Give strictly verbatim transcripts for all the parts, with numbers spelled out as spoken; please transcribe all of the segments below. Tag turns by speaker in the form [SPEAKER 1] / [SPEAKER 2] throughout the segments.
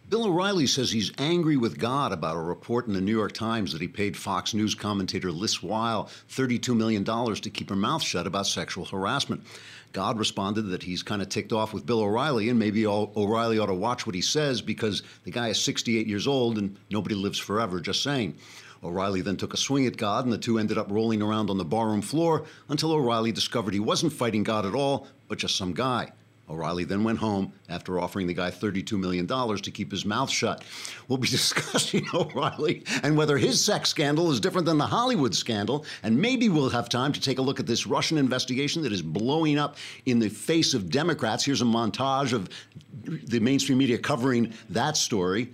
[SPEAKER 1] Bill O'Reilly says he's angry with God about a report in the New York Times that he paid Fox News commentator Liz Weil thirty-two million dollars to keep her mouth shut about sexual harassment. God responded that he's kind of ticked off with Bill O'Reilly, and maybe O'Reilly ought to watch what he says because the guy is sixty-eight years old and nobody lives forever, just saying. O'Reilly then took a swing at God, and the two ended up rolling around on the barroom floor until O'Reilly discovered he wasn't fighting God at all, but just some guy. O'Reilly then went home after offering the guy thirty-two million dollars to keep his mouth shut. We'll be discussing O'Reilly and whether his sex scandal is different than the Hollywood scandal, and maybe we'll have time to take a look at this Russian investigation that is blowing up in the face of Democrats. Here's a montage of the mainstream media covering that story.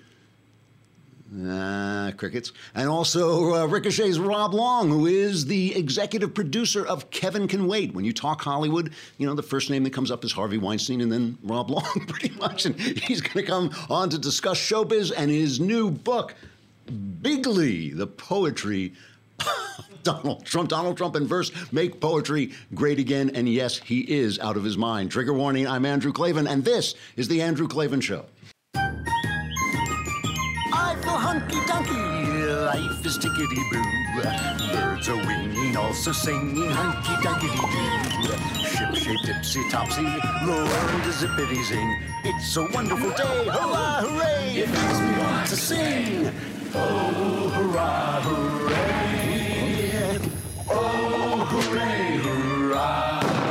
[SPEAKER 1] Ah, crickets. And also uh, Ricochet's Rob Long, who is the executive producer of Kevin Can Wait. When you talk Hollywood, you know, the first name that comes up is Harvey Weinstein and then Rob Long, pretty much. And he's going to come on to discuss showbiz and his new book, Bigly, the poetry of Donald Trump. Donald Trump in verse, make poetry great again. And yes, he is out of his mind. Trigger warning, I'm Andrew Klavan, and this is The Andrew Klavan Show.
[SPEAKER 2] Hunky-dunky, life is tickety-boo. Birds are winging, also singing hunky-dunky-doo. Ship-shape, tipsy-topsy, the world is zippity-zing. It's a wonderful day, hurrah, hooray! It makes me want to sing. Oh, hurrah, hooray! Oh, hooray, hurrah!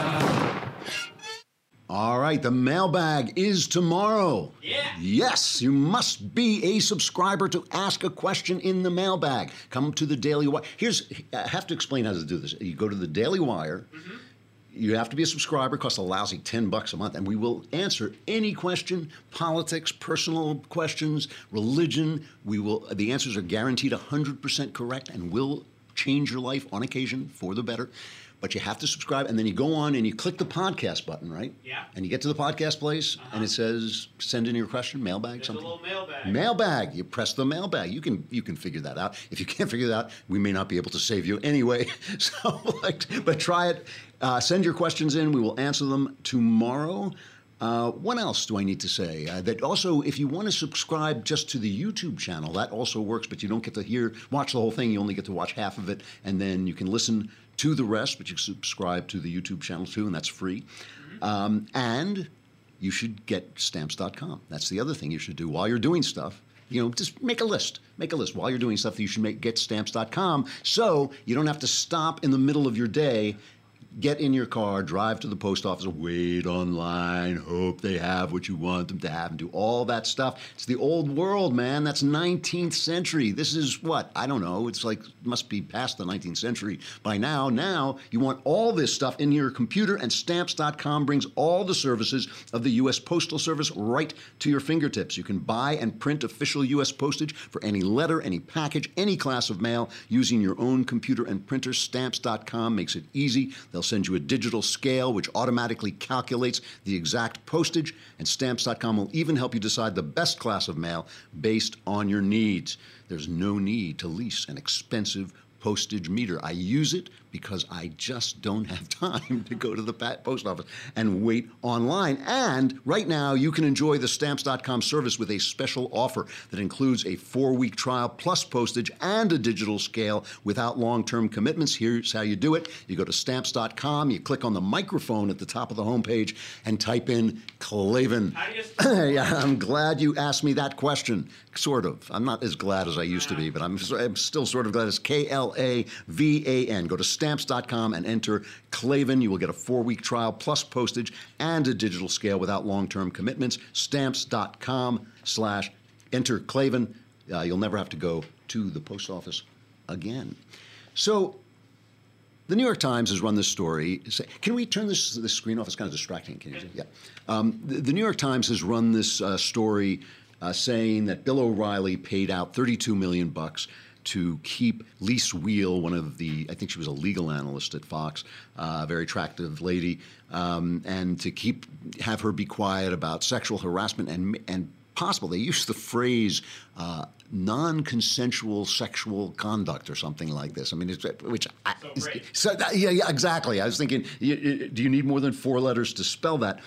[SPEAKER 1] All right, the mailbag is tomorrow.
[SPEAKER 3] Yeah.
[SPEAKER 1] Yes, you must be a subscriber to ask a question in the mailbag. Come to the Daily Wire. Here's, I have to explain how to do this. You go to the Daily Wire. Mm-hmm. You have to be a subscriber. It costs a lousy ten bucks a month, and we will answer any question: politics, personal questions, religion. We will. The answers are guaranteed one hundred percent correct, and will change your life on occasion for the better. But you have to subscribe, and then you go on and you click the podcast button, right?
[SPEAKER 3] Yeah.
[SPEAKER 1] And you get to the podcast place,
[SPEAKER 3] uh-huh.
[SPEAKER 1] and it says, send in your question, mailbag,
[SPEAKER 3] There's
[SPEAKER 1] something.
[SPEAKER 3] a little mailbag.
[SPEAKER 1] Mailbag. You press the mailbag. You can you can figure that out. If you can't figure that out, we may not be able to save you anyway. So, like, but try it. Uh, send your questions in. We will answer them tomorrow. Uh, what else do I need to say? Uh, that also, if you want to subscribe just to the YouTube channel, that also works, but you don't get to hear, watch the whole thing. You only get to watch half of it, and then you can listen to the rest, but you subscribe to the YouTube channel too, and that's free. Mm-hmm. Um, and you should get stamps dot com. That's the other thing you should do while you're doing stuff. You know, just make a list. Make a list. While you're doing stuff, you should make get stamps dot com so you don't have to stop in the middle of your day, get in your car, drive to the post office, wait online, hope they have what you want them to have, and do all that stuff. It's the old world, man. That's nineteenth century. This is what? I don't know. It's like, must be past the nineteenth century by now. Now, you want all this stuff in your computer, and stamps dot com brings all the services of the U S Postal Service right to your fingertips. You can buy and print official U S postage for any letter, any package, any class of mail using your own computer and printer. stamps dot com makes it easy. They'll send you a digital scale which automatically calculates the exact postage, and stamps dot com will even help you decide the best class of mail based on your needs. There's no need to lease an expensive postage meter. I use it because I just don't have time to go to the post office and wait online. And right now, you can enjoy the stamps dot com service with a special offer that includes a four-week trial plus postage and a digital scale without long-term commitments. Here's how you do it. You go to stamps dot com, you click on the microphone at the top of the homepage and type in Klavan.
[SPEAKER 3] How do you spell
[SPEAKER 1] Yeah, I'm glad you asked me that question. Sort of. I'm not as glad as I used to be, but I'm, I'm still sort of glad. It's K L A V A N. Go to stamps dot com and enter Klavan. You will get a four-week trial plus postage and a digital scale without long-term commitments. stamps dot com slash enter Klavan. Uh, you'll never have to go to the post office again. So the New York Times has run this story. Can we turn this this screen off? It's kind of distracting. Can you see? Yeah. Um, the, the New York Times has run this uh, story uh, saying that Bill O'Reilly paid out thirty-two million bucks to keep Lise Wheel, one of the, I think she was a legal analyst at Fox, a uh, very attractive lady, um, and to keep have her be quiet about sexual harassment and and possible. They use the phrase uh, non-consensual sexual conduct or something like this. I mean, it's, which I,
[SPEAKER 3] So
[SPEAKER 1] is,
[SPEAKER 3] great.
[SPEAKER 1] so that, yeah, yeah, exactly. I was thinking, you, you, do you need more than four letters to spell that?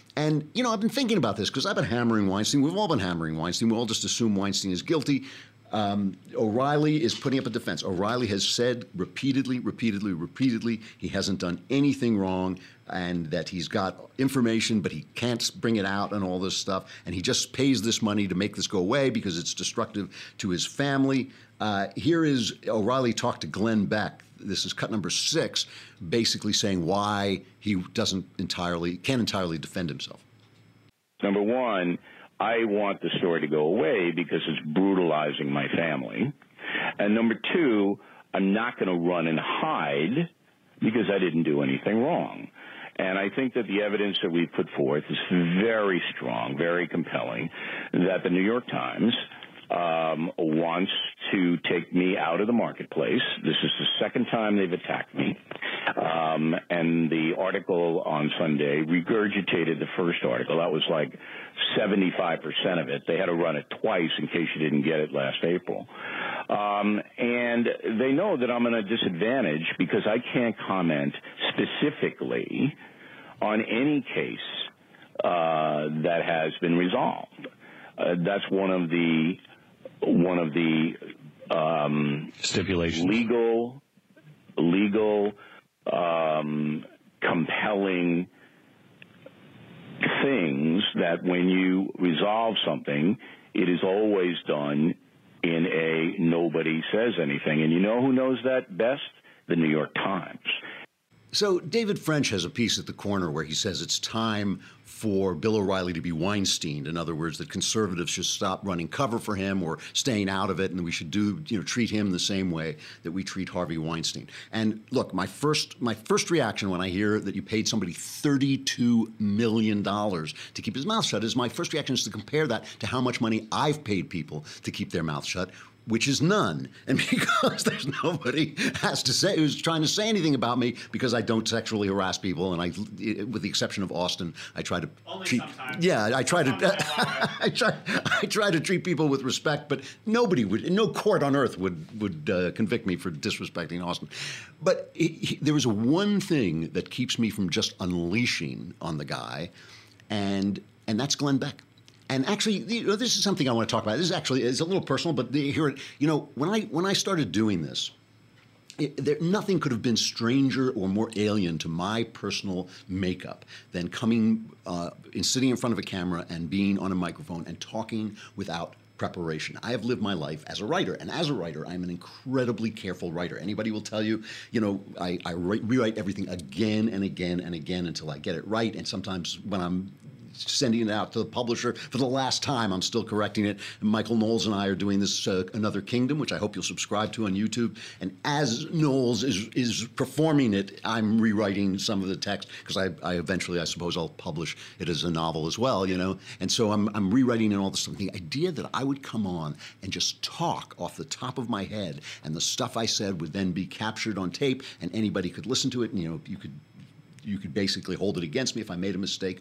[SPEAKER 1] And, you know, I've been thinking about this because I've been hammering Weinstein. We've all been hammering Weinstein. We all just assume Weinstein is guilty. Um, O'Reilly is putting up a defense. O'Reilly has said repeatedly, repeatedly, repeatedly he hasn't done anything wrong and that he's got information, but he can't bring it out and all this stuff. And he just pays this money to make this go away because it's destructive to his family. Uh, here is O'Reilly talk to Glenn Beck. This is cut number six, basically saying why he doesn't entirely, can't entirely defend himself.
[SPEAKER 3] Number one, I want the story to go away because it's brutalizing my family. And number two, I'm not going to run and hide because I didn't do anything wrong. And I think that the evidence that we've put forth is very strong, very compelling, that the New York Times um, wants to take me out of the marketplace. This is the second time they've attacked me. Um, and the article on Sunday regurgitated the first article. That was like seventy-five percent of it. They had to run it twice in case you didn't get it last April. Um, and they know that I'm in a disadvantage because I can't comment specifically on any case uh, that has been resolved. Uh, that's one of the one of the um,
[SPEAKER 4] stipulations.
[SPEAKER 3] Legal, legal, um, compelling things that when you resolve something, it is always done in a nobody says anything. And you know who knows that best? The New York Times.
[SPEAKER 1] So David French has a piece at the corner where he says it's time for Bill O'Reilly to be Weinstein. In other words, that conservatives should stop running cover for him or staying out of it, and we should do, you know, treat him the same way that we treat Harvey Weinstein. And look, my first my first reaction when I hear that you paid somebody thirty-two million dollars to keep his mouth shut is my first reaction is to compare that to how much money I've paid people to keep their mouth shut, which is none. And because there's nobody has to say who's trying to say anything about me because I don't sexually harass people, and I, with the exception of Austin, I try to
[SPEAKER 5] Only
[SPEAKER 1] treat.
[SPEAKER 5] Sometimes.
[SPEAKER 1] Yeah, I try
[SPEAKER 5] Sometimes
[SPEAKER 1] to. I try. I try to treat people with respect, but nobody would, no court on earth would would uh, convict me for disrespecting Austin. But it, he, there is one thing that keeps me from just unleashing on the guy, and and that's Glenn Beck. And actually, you know, this is something I want to talk about. This is actually it's a little personal, but the, here, you know, when I when I started doing this, it, there, nothing could have been stranger or more alien to my personal makeup than coming uh, and sitting in front of a camera and being on a microphone and talking without preparation. I have lived my life as a writer, and as a writer, I'm an incredibly careful writer. Anybody will tell you, you know, I, I write, rewrite everything again and again and again until I get it right. And sometimes when I'm sending it out to the publisher for the last time, I'm still correcting it. And Michael Knowles and I are doing this uh, Another Kingdom, which I hope you'll subscribe to on YouTube. And as Knowles is is performing it, I'm rewriting some of the text because I, I eventually, I suppose, I'll publish it as a novel as well, you know. And so I'm I'm rewriting and all this stuff. The idea that I would come on and just talk off the top of my head, and the stuff I said would then be captured on tape, and anybody could listen to it, and you know, you could you could basically hold it against me if I made a mistake.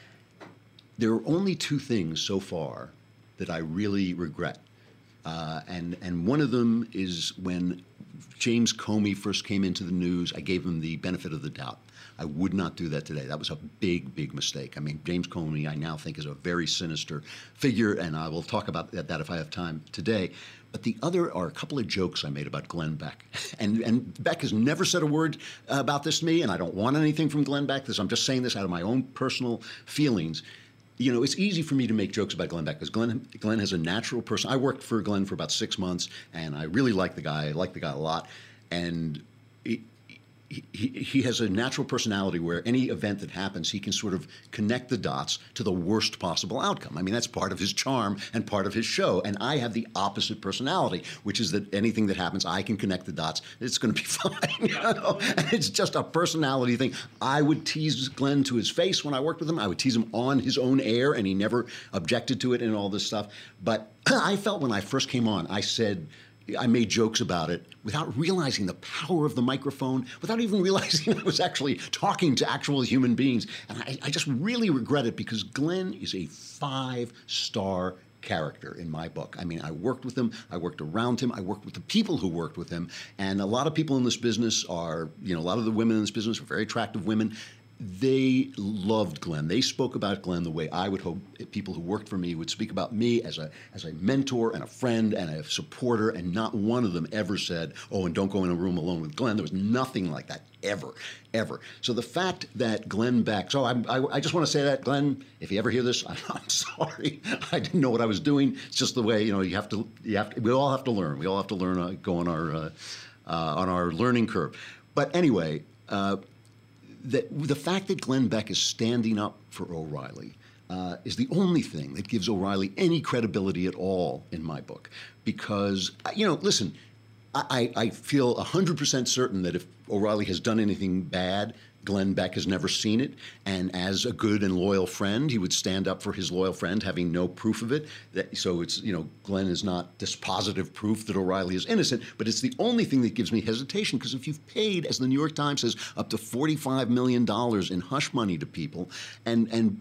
[SPEAKER 1] There are only two things so far that I really regret. Uh, and, and one of them is when James Comey first came into the news, I gave him the benefit of the doubt. I would not do that today. That was a big, big mistake. I mean, James Comey, I now think, is a very sinister figure, and I will talk about that, that if I have time today. But the other are a couple of jokes I made about Glenn Beck. And, and Beck has never said a word about this to me, and I don't want anything from Glenn Beck. This, I'm just saying this out of my own personal feelings. You know, it's easy for me to make jokes about Glenn Beck because Glenn, Glenn has a natural person. I worked for Glenn for about six months, and I really like the guy. I like the guy a lot. And he, he, he has a natural personality where any event that happens, he can sort of connect the dots to the worst possible outcome. I mean, that's part of his charm and part of his show. And I have the opposite personality, which is that anything that happens, I can connect the dots. It's going to be fine. You know? And it's just a personality thing. I would tease Glenn to his face when I worked with him. I would tease him on his own air, and he never objected to it and all this stuff. But I felt when I first came on, I said, I made jokes about it without realizing the power of the microphone, without even realizing I was actually talking to actual human beings. And I, I just really regret it because Glenn is a five-star character in my book. I mean, I worked with him, I worked around him, I worked with the people who worked with him. And a lot of people in this business are, you know, a lot of the women in this business are very attractive women. they loved Glenn. They spoke about Glenn the way I would hope people who worked for me would speak about me as a as a mentor and a friend and a supporter, and not one of them ever said, oh, and don't go in a room alone with Glenn. There was nothing like that, ever, ever. So the fact that Glenn Beck, so I, I, I just want to say that, Glenn, if you ever hear this, I'm, I'm sorry. I didn't know what I was doing. It's just the way, you know, you have to, you have to, we all have to learn. We all have to learn, uh, go on our, uh, uh, on our learning curve. But anyway, uh, The, the fact that Glenn Beck is standing up for O'Reilly uh, is the only thing that gives O'Reilly any credibility at all in my book. Because, you know, listen, I, I feel one hundred percent certain that if O'Reilly has done anything bad, Glenn Beck has never seen it, and as a good and loyal friend, he would stand up for his loyal friend, having no proof of it. That, so it's, you know, Glenn is not dispositive proof that O'Reilly is innocent, but it's the only thing that gives me hesitation, because if you've paid, as the New York Times says, up to forty-five million dollars in hush money to people, and and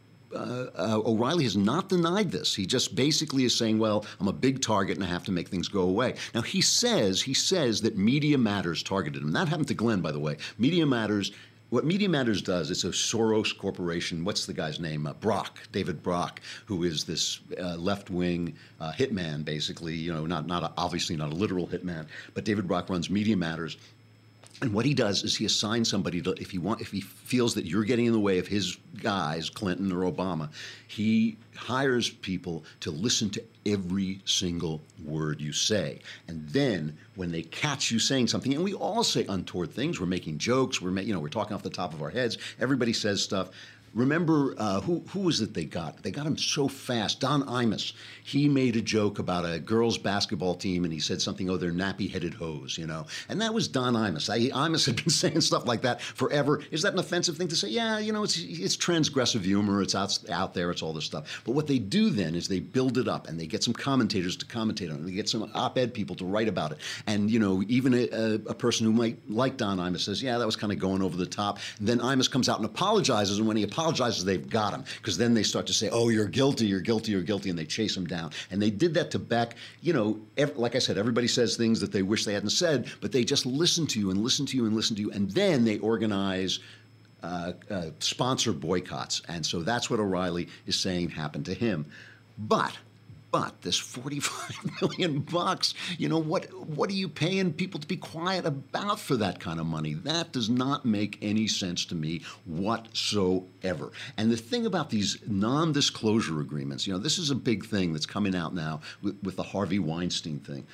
[SPEAKER 1] Uh, uh, O'Reilly has not denied this. He just basically is saying, well, I'm a big target and I have to make things go away. Now, he says, he says that Media Matters targeted him. That happened to Glenn, by the way. Media Matters, what Media Matters does, it's a Soros corporation. What's the guy's name? Uh, Brock, David Brock, who is this uh, left-wing uh, hitman, basically, you know, not, not a, obviously not a literal hitman, but David Brock runs Media Matters. And what he does is he assigns somebody to, if he want, if he feels that you're getting in the way of his guys, Clinton or Obama, he hires people to listen to every single word you say. And then when they catch you saying something, and we all say untoward things, we're making jokes, we're ma- you know, we're talking off the top of our heads, everybody says stuff. Remember, uh, who who was it they got? They got him so fast. Don Imus. He made a joke about a girls' basketball team, and he said something, oh, they're nappy-headed hoes, you know. And that was Don Imus. I, Imus had been saying stuff like that forever. Is that an offensive thing to say? Yeah, you know, it's it's transgressive humor. It's out, out there. It's all this stuff. But what they do then is they build it up, and they get some commentators to commentate on it. They get some op-ed people to write about it. And, you know, even a, a, a person who might like Don Imus says, yeah, that was kind of going over the top. And then Imus comes out and apologizes, and when he apologizes, apologizes, they've got him, because then they start to say, oh, you're guilty, you're guilty, you're guilty, and they chase him down. And they did that to Beck. You know, ev- like I said, everybody says things that they wish they hadn't said, but they just listen to you and listen to you and listen to you, and then they organize uh, uh, sponsor boycotts. And so that's what O'Reilly is saying happened to him. But But this forty-five million bucks, you know, what what are you paying people to be quiet about for that kind of money? That does not make any sense to me whatsoever. And the thing about these non-disclosure agreements, you know, this is a big thing that's coming out now with, with the Harvey Weinstein thing.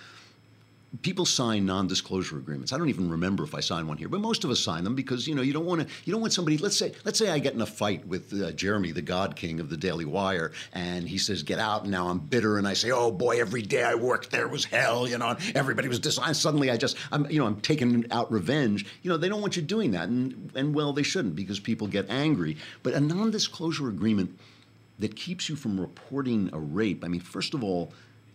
[SPEAKER 1] People sign non-disclosure agreements. I don't even remember if I signed one here, but most of us sign them because, you know, you don't want to. You don't want somebody. Let's say, let's say I get in a fight with uh, Jeremy, the God King of the Daily Wire, and he says, "Get out!" And now I'm bitter, and I say, "Oh boy, every day I worked there was hell." You know, and everybody was dishonest. Suddenly, I just, I'm, you know, I'm taking out revenge. You know, they don't want you doing that, and and well, they shouldn't, because people get angry. But a non-disclosure agreement that keeps you from reporting a rape. I mean, first of all.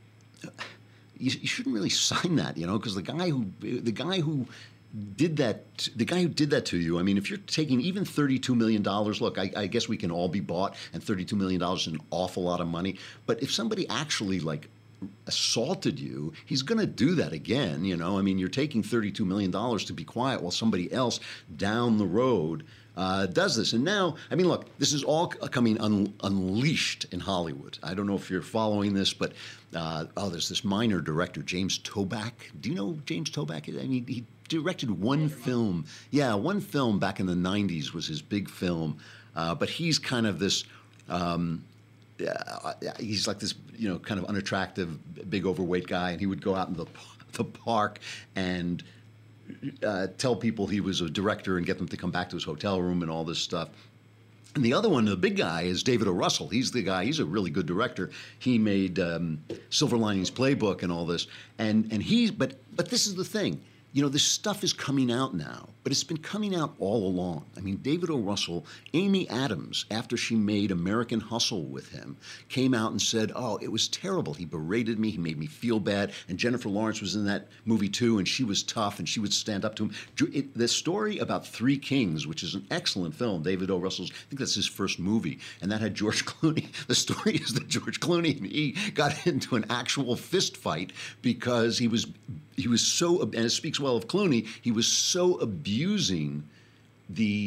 [SPEAKER 1] You, you shouldn't really sign that, you know, because the guy who the guy who did that the guy who did that to you. I mean, if you're taking even thirty-two million dollars, look, I, I guess we can all be bought, and thirty-two million dollars is an awful lot of money. But if somebody actually like assaulted you, he's going to do that again. You know, I mean, you're taking thirty-two million dollars to be quiet while somebody else down the road Uh, does this. And now, I mean, look, this is all coming un- unleashed in Hollywood. I don't know if you're following this, but, uh, oh, there's this minor director, James Toback. Do you know who James Toback is? I mean, he directed one film. Yeah, one film back in the nineties was his big film. Uh, but he's kind of this, um, uh, he's like this, you know, kind of unattractive, big overweight guy. And he would go out in the, the park and Uh, tell people he was a director and get them to come back to his hotel room and all this stuff. And the other one, the big guy, is David O. Russell. He's the guy. He's a really good director. He made um, Silver Linings Playbook and all this. And and he's but but this is the thing. You know, this stuff is coming out now, but it's been coming out all along. I mean, David O. Russell, Amy Adams, after she made American Hustle with him, came out and said, oh, it was terrible. He berated me. He made me feel bad. And Jennifer Lawrence was in that movie, too, and she was tough, and she would stand up to him. It, the story about Three Kings, which is an excellent film, David O. Russell's, I think that's his first movie, and that had George Clooney. The story is that George Clooney and he got into an actual fist fight because he was he was so, and it speaks well of Clooney, he was so abusing the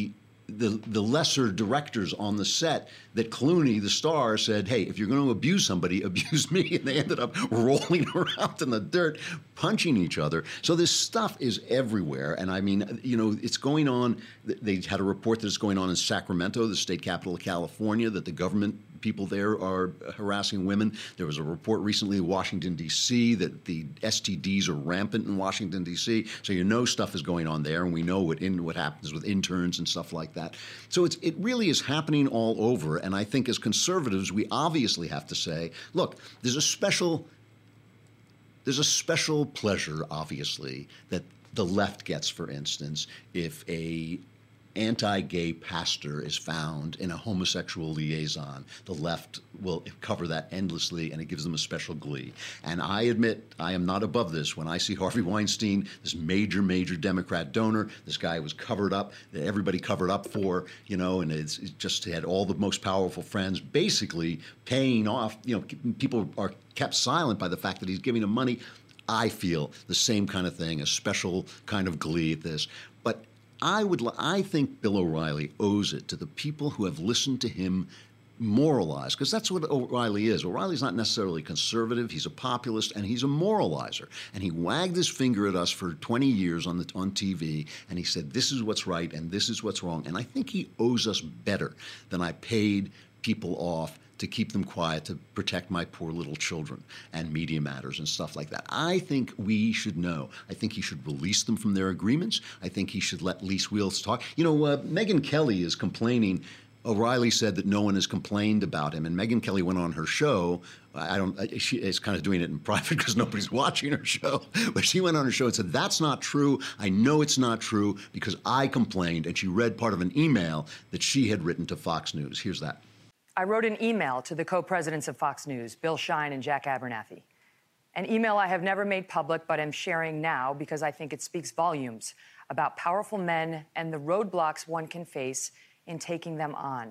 [SPEAKER 1] the the lesser directors on the set that Clooney, the star, said, hey, if you're going to abuse somebody, abuse me. And they ended up rolling around in the dirt, punching each other. So this stuff is everywhere. And I mean, you know, it's going on. They had a report that it's going on in Sacramento, the state capital of California, that the government people there are harassing women. There was a report recently in Washington, D C that the S T Ds are rampant in Washington, D C So you know stuff is going on there, and we know what in what happens with interns and stuff like that. So it's it really is happening all over. And I think as conservatives, we obviously have to say, look, there's a special there's a special pleasure, obviously, that the left gets, for instance, if a anti-gay pastor is found in a homosexual liaison. The left will cover that endlessly, and it gives them a special glee. And I admit, I am not above this. When I see Harvey Weinstein, this major, major Democrat donor, this guy was covered up, that everybody covered up for, you know, and it's, it just had all the most powerful friends basically paying off, you know, people are kept silent by the fact that he's giving them money. I feel the same kind of thing, a special kind of glee at this. But I would. I think Bill O'Reilly owes it to the people who have listened to him moralize, because that's what O'Reilly is. O'Reilly's not necessarily conservative. He's a populist, and he's a moralizer. And he wagged his finger at us for twenty years on the on T V, and he said, this is what's right, and this is what's wrong. And I think he owes us better than I paid people off to keep them quiet, to protect my poor little children and Media Matters and stuff like that. I think we should know. I think he should release them from their agreements. I think he should let Lise Wheels talk. You know, uh, Megyn Kelly is complaining. O'Reilly said that no one has complained about him, and Megyn Kelly went on her show. I don't. She is kind of doing it in private because nobody's watching her show. But she went on her show and said, "That's not true. I know it's not true because I complained." And she read part of an email that she had written to Fox News. Here's that.
[SPEAKER 4] I wrote an email to the co-presidents of Fox News, Bill Shine and Jack Abernathy. An email I have never made public, but am sharing now because I think it speaks volumes about powerful men and the roadblocks one can face in taking them on.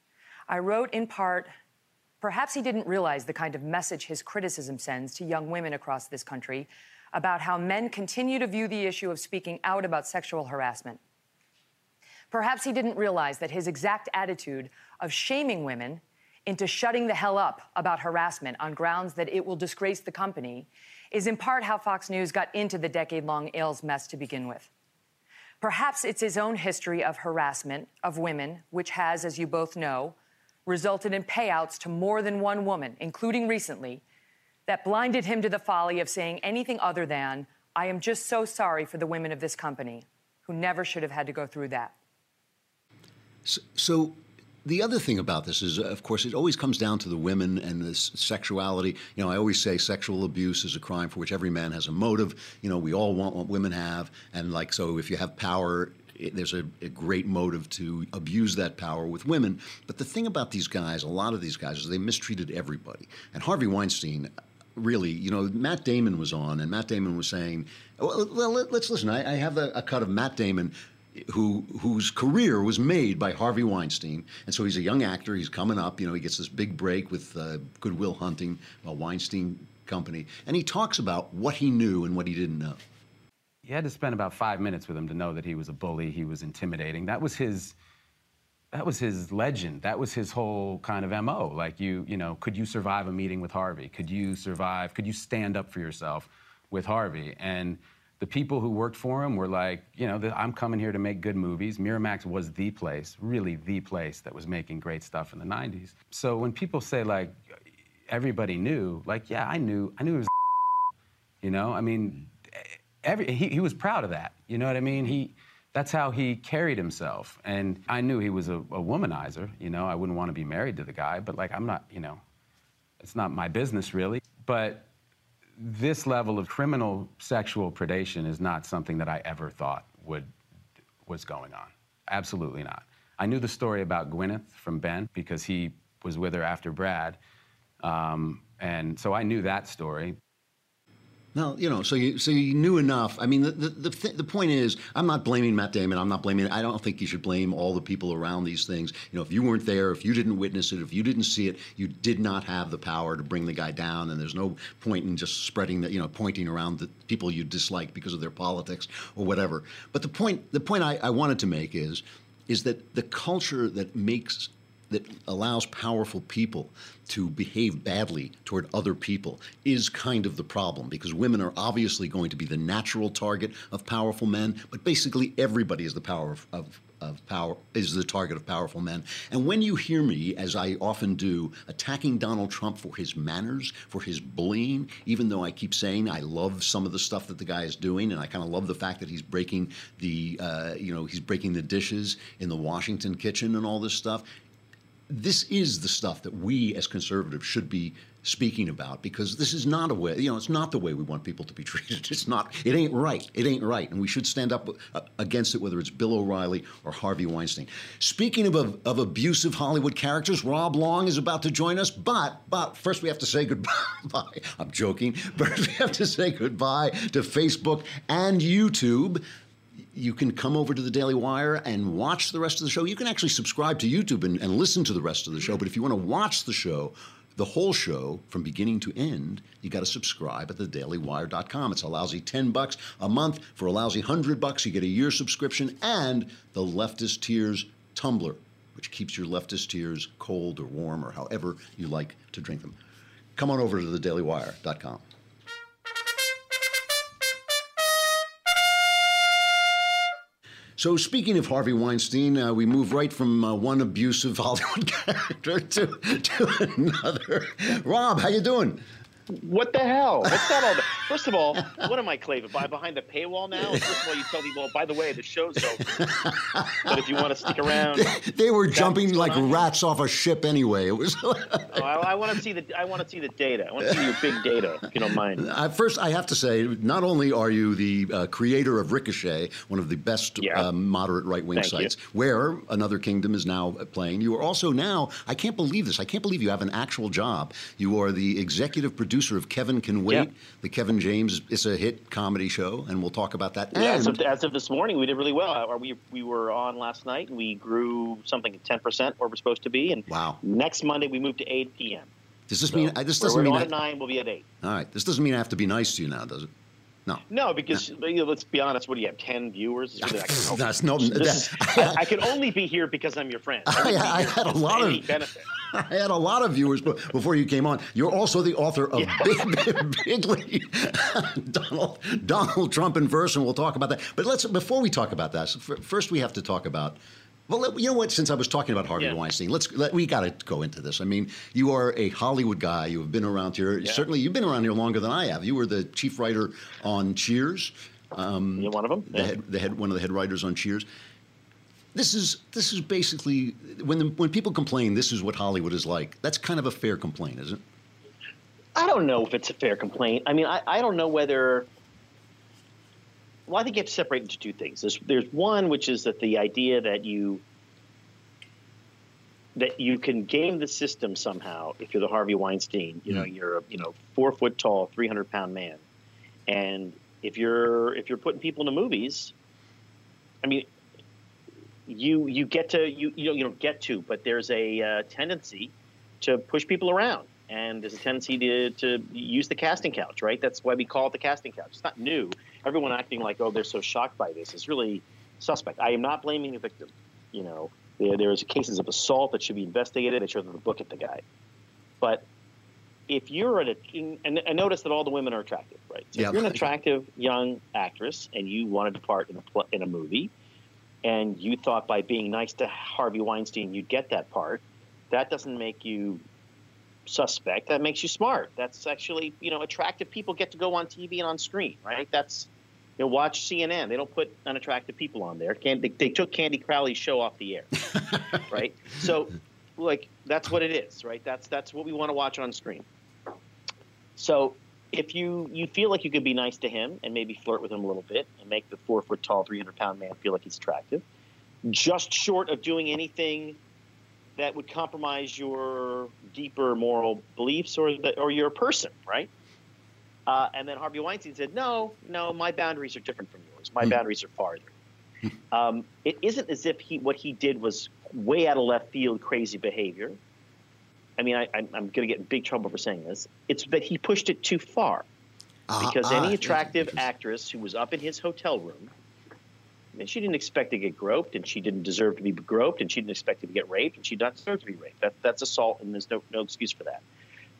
[SPEAKER 4] I wrote in part, perhaps he didn't realize the kind of message his criticism sends to young women across this country about how men continue to view the issue of speaking out about sexual harassment. Perhaps he didn't realize that his exact attitude of shaming women into shutting the hell up about harassment on grounds that it will disgrace the company is in part how Fox News got into the decade-long Ailes mess to begin with. Perhaps it's his own history of harassment of women, which has, as you both know, resulted in payouts to more than one woman, including recently, that blinded him to the folly of saying anything other than, I am just so sorry for the women of this company, who never should have had to go through that.
[SPEAKER 1] So, so the other thing about this is, of course, it always comes down to the women and this sexuality. You know, I always say sexual abuse is a crime for which every man has a motive. You know, we all want what women have. And like, so if you have power, it, there's a, a great motive to abuse that power with women. But the thing about these guys, a lot of these guys, is they mistreated everybody. And Harvey Weinstein, really, you know, Matt Damon was on, and Matt Damon was saying, well, well let's listen. I, I have a, a cut of Matt Damon, who whose career was made by Harvey Weinstein. And so he's a young actor. He's coming up. You know, he gets this big break with uh, Good Will Hunting, a Weinstein Company. And he talks about what he knew and what he didn't know.
[SPEAKER 5] You had to spend about five minutes with him to know that he was a bully, he was intimidating. That was his, that was his legend. That was his whole kind of M O. Like, you, you know, could you survive a meeting with Harvey? Could you survive, could you stand up for yourself with Harvey? And the people who worked for him were like, you know, I'm coming here to make good movies. Miramax was the place, really the place that was making great stuff in the nineties. So when people say, like, everybody knew, like, yeah, I knew, I knew it was, you know, I mean, every, he, he was proud of that, you know what I mean? He, that's how he carried himself. And I knew he was a, a womanizer, you know, I wouldn't want to be married to the guy, but like, I'm not, you know, it's not my business really. But this level of criminal sexual predation is not something that I ever thought would, was going on. Absolutely not. I knew the story about Gwyneth from Ben because he was with her after Brad. Um, and so I knew that story.
[SPEAKER 1] No, you know, so you so you knew enough. I mean, the the the, th the point is, I'm not blaming Matt Damon. I'm not blaming. I don't think you should blame all the people around these things. You know, if you weren't there, if you didn't witness it, if you didn't see it, you did not have the power to bring the guy down. And there's no point in just spreading that, you know, pointing around the people you dislike because of their politics or whatever. But the point the point I, I wanted to make is, is that the culture that makes that allows powerful people to behave badly toward other people is kind of the problem, because women are obviously going to be the natural target of powerful men, but basically everybody is the power of, of, of power is the target of powerful men. And when you hear me, as I often do, attacking Donald Trump for his manners, for his bullying, even though I keep saying I love some of the stuff that the guy is doing, and I kind of love the fact that he's breaking the, uh, you know, he's breaking the dishes in the Washington kitchen and all this stuff. This is the stuff that we as conservatives should be speaking about, because this is not a way, you know, it's not the way we want people to be treated. It's not, it ain't right. It ain't right. And we should stand up against it, whether it's Bill O'Reilly or Harvey Weinstein. Speaking of, of, of abusive Hollywood characters, Rob Long is about to join us, but, but first we have to say goodbye. I'm joking. First we have to say goodbye to Facebook and YouTube. You can come over to the Daily Wire and watch the rest of the show. You can actually subscribe to YouTube and, and listen to the rest of the show. But if you want to watch the show, the whole show from beginning to end, you got to subscribe at the daily wire dot com. It's a lousy ten bucks a month. For a lousy one hundred bucks, you get a year subscription and the Leftist Tears tumbler, which keeps your leftist tears cold or warm or however you like to drink them. Come on over to the daily wire dot com. So speaking of Harvey Weinstein, uh, we move right from uh, one abusive Hollywood character to, to another. Rob, how you doing?
[SPEAKER 6] What the hell? What's that all about? First of all, what am I, Clave? Am I behind the paywall now? First of all, you tell people, by the way, the show's over. But if you want to stick around,
[SPEAKER 1] they, they were jumping like on. rats off a ship anyway. It was.
[SPEAKER 6] oh, I, I want to see the. I want to see the data. I want to see your big data, if you don't mind.
[SPEAKER 1] Uh, first, I have to say, not only are you the uh, creator of Ricochet, one of the best yeah. uh, moderate right-wing Thank sites, you. where Another Kingdom is now playing, you are also now. I can't believe this. I can't believe you have an actual job. You are the executive producer of Kevin Can Wait, yeah. the Kevin James. It's a hit comedy show, and we'll talk about that.
[SPEAKER 6] Yeah,
[SPEAKER 1] and,
[SPEAKER 6] as, of, as of this morning, we did really well. We we were on last night, and we grew something at ten percent where we're supposed to be. And
[SPEAKER 1] wow.
[SPEAKER 6] next Monday, we moved to eight p.m.
[SPEAKER 1] Does this
[SPEAKER 6] so
[SPEAKER 1] mean this doesn't mean
[SPEAKER 6] we're on
[SPEAKER 1] I,
[SPEAKER 6] at nine? We'll be at eight.
[SPEAKER 1] All right. This doesn't mean I have to be nice to you now, does it? No.
[SPEAKER 6] No, because no. You know, let's be honest. What do you have? Ten viewers? Like, oh,
[SPEAKER 1] That's no. That,
[SPEAKER 6] is, I, I can only be here because I'm your friend. I,
[SPEAKER 1] I, I had a lot of
[SPEAKER 6] benefit.
[SPEAKER 1] I had a lot of viewers before you came on. You're also the author of yeah. Big, Big Bigly, Donald, Donald Trump in verse, and we'll talk about that. But let's before we talk about that, first we have to talk about. Well, you know what? Since I was talking about Harvey yeah. Weinstein, let's let, we got to go into this. I mean, you are a Hollywood guy. You have been around here. Yeah. Certainly, you've been around here longer than I have. You were the chief writer on Cheers.
[SPEAKER 6] Um, You're one of them.
[SPEAKER 1] The
[SPEAKER 6] yeah.
[SPEAKER 1] head, the head, one of the head writers on Cheers. This is this is basically when the, when people complain. This is what Hollywood is like. That's kind of a fair complaint, isn't it?
[SPEAKER 6] I don't know if it's a fair complaint. I mean, I, I don't know whether. Well, I think you have to separate into two things. There's there's one, which is that the idea that you that you can game the system somehow if you're the Harvey Weinstein. You know, mm. you're a you know four foot tall, three hundred pound man, and if you're if you're putting people into movies, I mean, you you get to you you don't you don't get to, but there's a uh, tendency to push people around. And there's a tendency to, to use the casting couch, right? That's why we call it the casting couch. It's not new. Everyone acting like, oh, they're so shocked by this is really suspect. I am not blaming the victim. You know, there, there's cases of assault that should be investigated. They should have the book at the guy. But if you're an, and, and notice that all the women are attractive, right? So
[SPEAKER 1] yeah.
[SPEAKER 6] if you're an attractive young actress and you wanted to part in a, in a movie and you thought by being nice to Harvey Weinstein you'd get that part, that doesn't make you suspect. That makes you smart. That's actually, you know, attractive people get to go on T V and on screen, right? That's, you know, watch C N N. They don't put unattractive people on there. Can, they, they took Candy Crowley's show off the air, right? So, like, that's what it is, right? That's that's what we want to watch on screen. So, if you you feel like you could be nice to him and maybe flirt with him a little bit and make the four foot tall, three hundred pound man feel like he's attractive, just short of doing anything that would compromise your deeper moral beliefs or the, or you're a person, right? Uh, and then Harvey Weinstein said, no, no, my boundaries are different from yours. My mm. boundaries are farther. um, it isn't as if he what he did was way out of left field, crazy behavior. I mean, I, I'm, I'm going to get in big trouble for saying this. It's that he pushed it too far. Uh, because uh, any attractive uh, actress who was up in his hotel room mean, she didn't expect to get groped, and she didn't deserve to be groped, and she didn't expect to get raped, and she did not deserve to be raped. That, that's assault, and there's no, no excuse for that.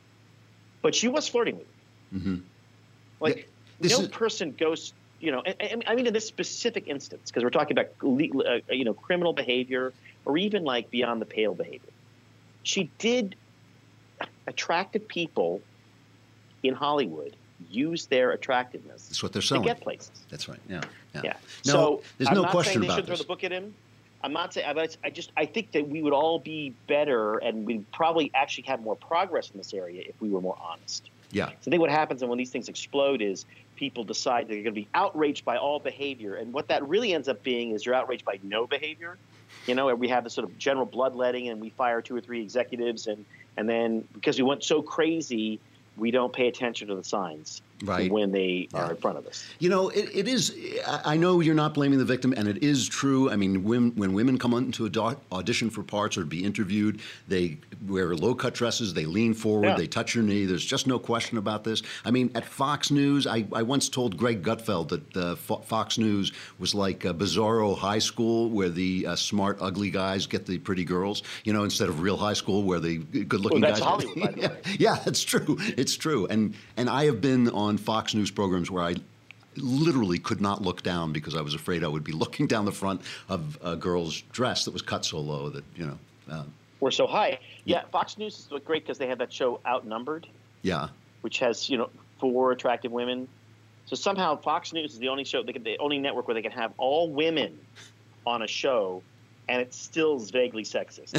[SPEAKER 6] But she was flirting with him. Mm-hmm. Like, yeah, no is... person goes, you know, I, I mean, in this specific instance, because we're talking about, uh, you know, criminal behavior or even like beyond the pale behavior. She did attractive people in Hollywood use their attractiveness.
[SPEAKER 1] That's what they're selling.
[SPEAKER 6] To get places.
[SPEAKER 1] That's right. Yeah. Yeah.
[SPEAKER 6] yeah.
[SPEAKER 1] No,
[SPEAKER 6] so
[SPEAKER 1] there's
[SPEAKER 6] I'm
[SPEAKER 1] no
[SPEAKER 6] not
[SPEAKER 1] question
[SPEAKER 6] saying they
[SPEAKER 1] about
[SPEAKER 6] should
[SPEAKER 1] this.
[SPEAKER 6] throw the book at him. I'm not saying. I, I just I think that we would all be better, and we'd probably actually have more progress in this area if we were more honest.
[SPEAKER 1] Yeah.
[SPEAKER 6] So I think what happens when these things explode is people decide they're going to be outraged by all behavior, and what that really ends up being is you're outraged by no behavior. You know, we have this sort of general bloodletting, and we fire two or three executives, and and then because we went so crazy, we don't pay attention to the signs
[SPEAKER 1] right.
[SPEAKER 6] when they
[SPEAKER 1] yeah.
[SPEAKER 6] are in front of us.
[SPEAKER 1] You know, it, it is – I know you're not blaming the victim, and it is true. I mean, when, when women come into an audition for parts or be interviewed, they wear low-cut dresses, they lean forward,
[SPEAKER 6] yeah.
[SPEAKER 1] they touch your knee. There's just no question about this. I mean, at Fox News, I, I once told Greg Gutfeld that uh, Fox News was like a bizarro high school where the uh, smart, ugly guys get the pretty girls, you know, instead of real high school where the good-looking
[SPEAKER 6] well, that's
[SPEAKER 1] guys –
[SPEAKER 6] Hollywood, by the
[SPEAKER 1] yeah,
[SPEAKER 6] way.
[SPEAKER 1] yeah, that's true. It's true. And and I have been on Fox News programs where I literally could not look down because I was afraid I would be looking down the front of a girl's dress that was cut so low that, you know. Uh,
[SPEAKER 6] We're so high. Yeah, Fox News is great because they have that show Outnumbered.
[SPEAKER 1] Yeah.
[SPEAKER 6] Which has, you know, four attractive women. So somehow Fox News is the only show, they can, the only network where they can have all women on a show, and it still is vaguely sexist.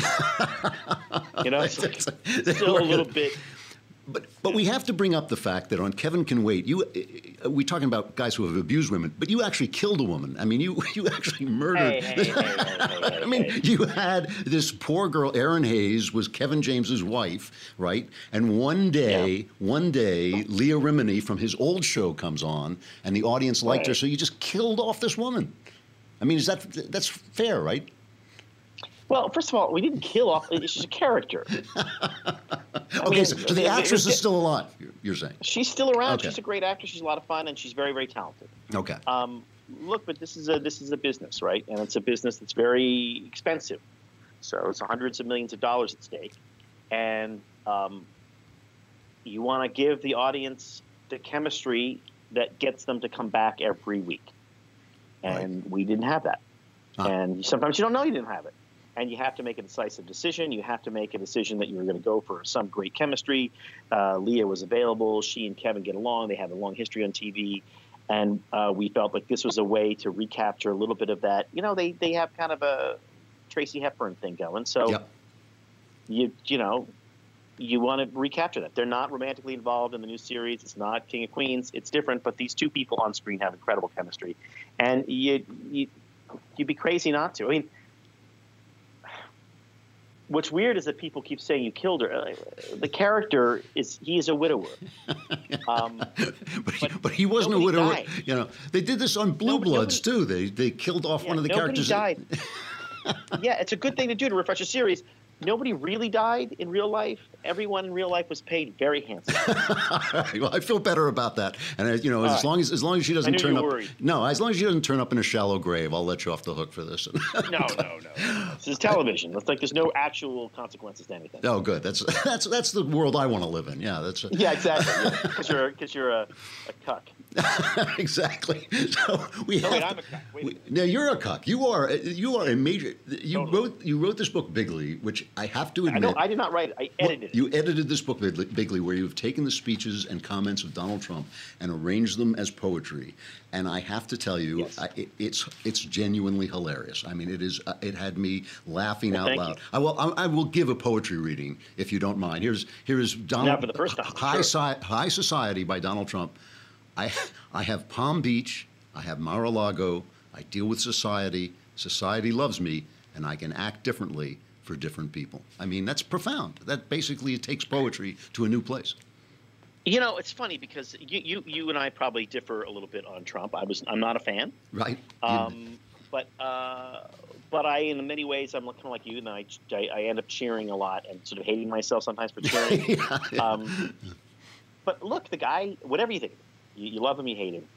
[SPEAKER 6] You know, it's like, still a little bit.
[SPEAKER 1] But but we have to bring up the fact that on Kevin Can Wait, you uh, we're talking about guys who have abused women, but you actually killed a woman. I mean, you you actually murdered.
[SPEAKER 6] Hey, hey, hey, hey, hey,
[SPEAKER 1] I mean,
[SPEAKER 6] hey.
[SPEAKER 1] you had this poor girl, Erin Hayes, was Kevin James's wife, right? And one day,
[SPEAKER 6] Yeah.
[SPEAKER 1] one day, Leah Remini from his old show comes on, and the audience liked
[SPEAKER 6] Right.
[SPEAKER 1] her, so you just killed off this woman. I mean, is that that's fair, right?
[SPEAKER 6] Well, first of all, we didn't kill off. She's a character.
[SPEAKER 1] Okay,
[SPEAKER 6] mean,
[SPEAKER 1] so, so the
[SPEAKER 6] it- it-
[SPEAKER 1] actress
[SPEAKER 6] it-
[SPEAKER 1] is still alive, you're- you're saying?
[SPEAKER 6] She's still around.
[SPEAKER 1] Okay.
[SPEAKER 6] She's a great actress. She's a lot of fun, and she's very, very talented.
[SPEAKER 1] Okay.
[SPEAKER 6] Um, look, but this is a this is a business, right? And it's a business that's very expensive. So it's hundreds of millions of dollars at stake, and um, you want to give the audience the chemistry that gets them to come back every week. And we didn't have that.
[SPEAKER 1] Huh.
[SPEAKER 6] And sometimes you don't know you didn't have it. And you have to make a decisive decision. You have to make a decision that you're going to go for some great chemistry. Uh, Leah was available. She and Kevin get along. They have a long history on T V. And uh, we felt like this was a way to recapture a little bit of that. You know, they, they have kind of a Tracy Hepburn thing going. So,
[SPEAKER 1] Yep.
[SPEAKER 6] you you know, you want to recapture that. They're not romantically involved in the new series. It's not King of Queens. It's different. But these two people on screen have incredible chemistry. And you, you, you'd be crazy not to. I mean, what's weird is that people keep saying you killed her. The character is he is a widower. Um,
[SPEAKER 1] but, he,
[SPEAKER 6] but
[SPEAKER 1] but he wasn't a
[SPEAKER 6] nobody
[SPEAKER 1] widower.
[SPEAKER 6] died.
[SPEAKER 1] You know, they did this on Blue
[SPEAKER 6] Nobody-
[SPEAKER 1] Bloods too. They they killed off
[SPEAKER 6] yeah,
[SPEAKER 1] one of the
[SPEAKER 6] nobody
[SPEAKER 1] characters.
[SPEAKER 6] died. Yeah, it's a good thing to do to refresh a series. Nobody really died in real life. Everyone in real life was paid very handsomely.
[SPEAKER 1] Well, I feel better about that. And uh, you know, as
[SPEAKER 6] All right.
[SPEAKER 1] long as as long as she doesn't
[SPEAKER 6] knew
[SPEAKER 1] turn
[SPEAKER 6] you
[SPEAKER 1] up,
[SPEAKER 6] were worried.
[SPEAKER 1] no, as long as she doesn't turn up in a shallow grave, I'll let you off the hook for this.
[SPEAKER 6] No, no, no. This is television. It's like there's no actual consequences to anything.
[SPEAKER 1] Oh, good. That's that's that's the world I want to live in. Yeah, that's
[SPEAKER 6] Yeah, exactly. Because you're because you're a, a cuck.
[SPEAKER 1] exactly. So we
[SPEAKER 6] No,
[SPEAKER 1] have.
[SPEAKER 6] wait,
[SPEAKER 1] to-
[SPEAKER 6] I'm a cuck. Wait a
[SPEAKER 1] we-
[SPEAKER 6] minute.
[SPEAKER 1] now you're a cuck. You are you are a major. You
[SPEAKER 6] Totally.
[SPEAKER 1] wrote you wrote this book Bigly, which I have to
[SPEAKER 6] I
[SPEAKER 1] admit.
[SPEAKER 6] know. I did not write it. I
[SPEAKER 1] Well,
[SPEAKER 6] edited it.
[SPEAKER 1] you edited this book Bigly, Bigly, where you've taken the speeches and comments of Donald Trump and arranged them as poetry. And I have to tell you,
[SPEAKER 6] Yes.
[SPEAKER 1] I, it, it's it's genuinely hilarious. I mean, it is. Uh, it had me laughing
[SPEAKER 6] Well,
[SPEAKER 1] out
[SPEAKER 6] thank
[SPEAKER 1] loud.
[SPEAKER 6] you.
[SPEAKER 1] I will. I, I will give a poetry reading if you don't mind. Here's here is Donald.
[SPEAKER 6] Now for the first time,
[SPEAKER 1] High,
[SPEAKER 6] sure.
[SPEAKER 1] Soci- High Society by Donald Trump. I I have Palm Beach. I have Mar-a-Lago. I deal with society. Society loves me, and I can act differently for different people. I mean, that's profound. That basically takes poetry to a new place.
[SPEAKER 6] You know, it's funny because you, you you and I probably differ a little bit on Trump. I was I'm not a fan.
[SPEAKER 1] Right?
[SPEAKER 6] Um, but uh, but I, in many ways, I'm kind of like you, and I, I I end up cheering a lot and sort of hating myself sometimes for cheering.
[SPEAKER 1] Yeah, yeah.
[SPEAKER 6] Um, but look, the guy, whatever you think, you, you love him, you hate him.